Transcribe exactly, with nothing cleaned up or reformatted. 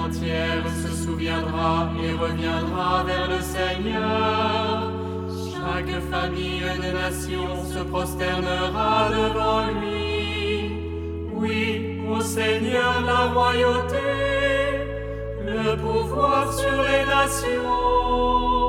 entière se souviendra et reviendra vers le Seigneur. Chaque famille de nations se prosternera devant lui. Oui, au Seigneur la royauté, le pouvoir sur les nations.